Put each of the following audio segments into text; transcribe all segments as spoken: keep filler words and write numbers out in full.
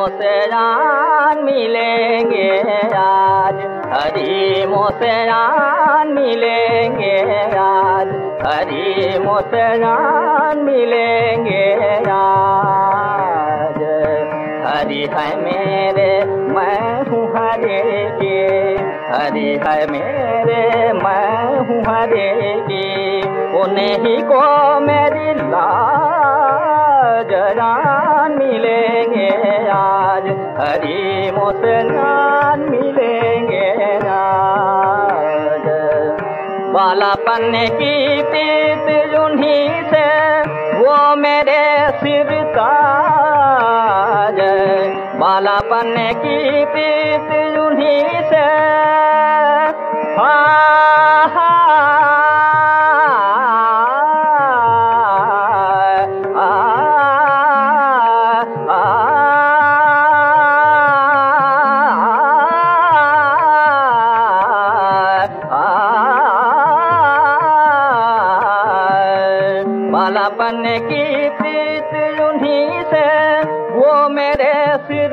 मोसरान मिलेंगे आज, हरी मोसरान मिलेंगे आज, हरी मोसरान मिलेंगे आज। हरि है मेरे मैं हूँ हरे की, हरि है मेरे मैं हूँ हरे की, उन्हीं को मेरी लाज रान मिलेंगे आज, हरि मोसरान मिलेंगे आज। बालापन की प्रीत उन्हीं से वो मेरे सिर ताज, बालापन की प्रीत उन्हीं से बालापन की प्रीत उन्हीं से वो मेरे सिर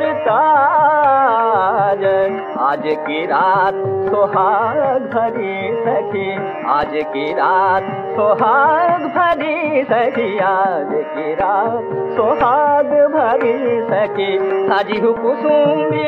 ताज। आज की रात सुहाग भरी सखी, आज की रात सुहाग भरी सखी, आज की रात सुहाग भरी सखी, साजी हूँ कुसुम्बी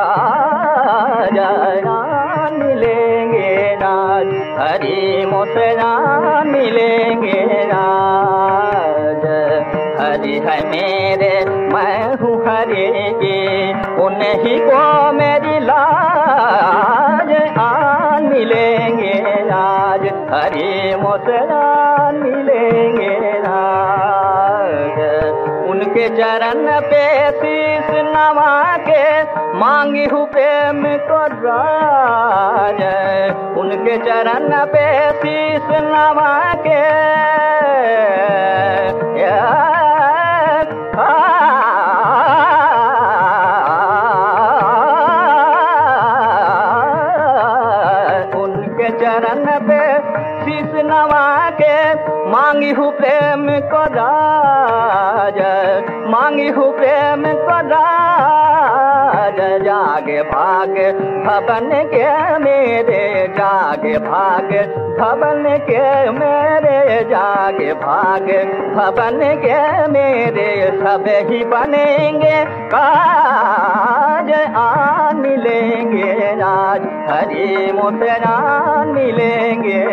साजरान मिलेंगे राज, हरी मोसरान मिलेंगे राज। हरि है मेरे मैं हूँ हरे की, उन्हीं को मेरी लाज आन मिलेंगे राज, हरि मोसरान मिलेंगे राज। उनके चरण पे शीश नवा के मांगी हूँ प्रेम को राज, उनके चरण पे शीश नवा के उनके चरण पे शीश नवा के मांगी हूँ प्रेम को राज, मांगी हूँ प्रेम को राज। जागे भाग भवन के मेरे, जागे भाग भवन के मेरे, जागे भाग भवन के मेरे, सब ही बनेंगे काज आन मिलेंगे राज, हरि मोसरान मिलेंगे